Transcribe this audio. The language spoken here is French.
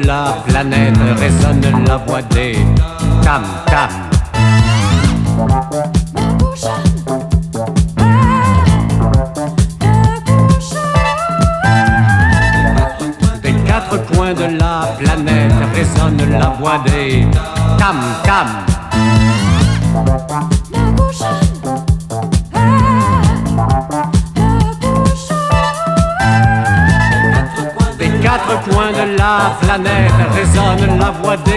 la planète résonne la voix des tam-tam. Des quatre coins de la planète résonne la voix des tam-tam. Des quatre coins de la planète résonne la voix des